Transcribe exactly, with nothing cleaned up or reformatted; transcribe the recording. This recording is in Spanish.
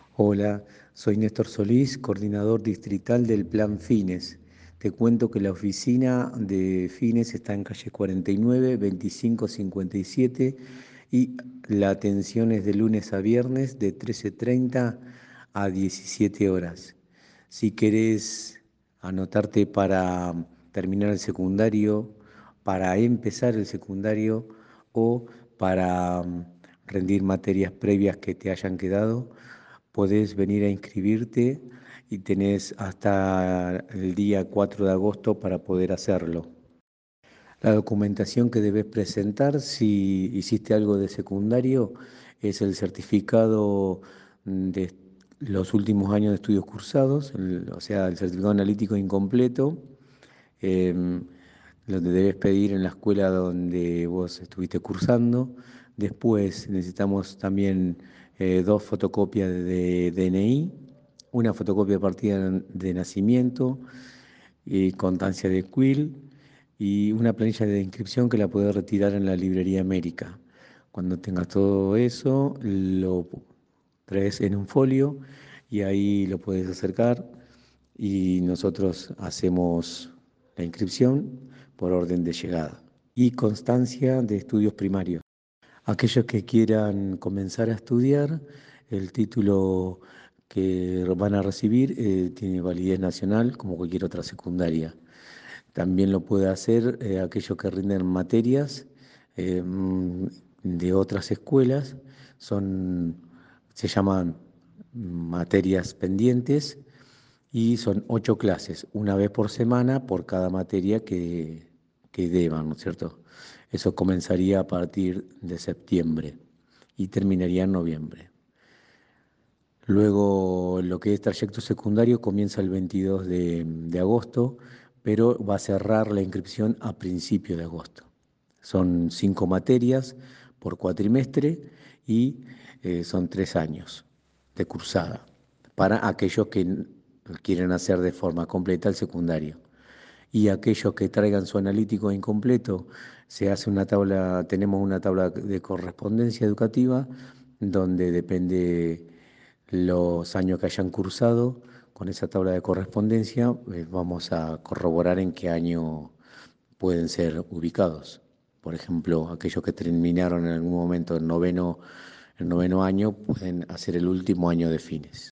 Hola, soy Néstor Solís, coordinador distrital del Plan Fines. Te cuento que la oficina de Fines está en calle cuarenta y nueve, veinticinco cincuenta y siete y la atención es de lunes a viernes de trece treinta a diecisiete horas. Si querés anotarte para terminar el secundario, para empezar el secundario o para mm, rendir materias previas que te hayan quedado, podés venir a inscribirte y tenés hasta el día cuatro de agosto para poder hacerlo. La documentación que debes presentar si hiciste algo de secundario es el certificado de los últimos años de estudios cursados, el- o sea, el certificado analítico incompleto. em, lo que debes pedir en la escuela donde vos estuviste cursando. Después necesitamos también eh, dos fotocopias de D N I, una fotocopia de partida de nacimiento y constancia de Quill y una planilla de inscripción que la puedes retirar en la librería América. Cuando tengas todo eso, lo traes en un folio y ahí lo puedes acercar y nosotros hacemos la inscripción por orden de llegada y constancia de estudios primarios. Aquellos que quieran comenzar a estudiar, el título que van a recibir eh, tiene validez nacional como cualquier otra secundaria. También lo puede hacer eh, aquellos que rinden materias eh, mm, de otras escuelas, son, se llaman materias pendientes y son ocho clases, una vez por semana por cada materia que, que deban, ¿no es cierto? Eso comenzaría a partir de septiembre y terminaría en noviembre. Luego, lo que es trayecto secundario comienza el veintidós de, de agosto, pero va a cerrar la inscripción a principios de agosto. Son cinco materias por cuatrimestre y eh, son tres años de cursada para aquellos que n- quieren hacer de forma completa el secundario. Y aquellos que traigan su analítico incompleto, se hace una tabla, tenemos una tabla de correspondencia educativa donde depende los años que hayan cursado. Con esa tabla de correspondencia eh, vamos a corroborar en qué año pueden ser ubicados. Por ejemplo, aquellos que terminaron en algún momento el noveno, el noveno año pueden hacer el último año de fines.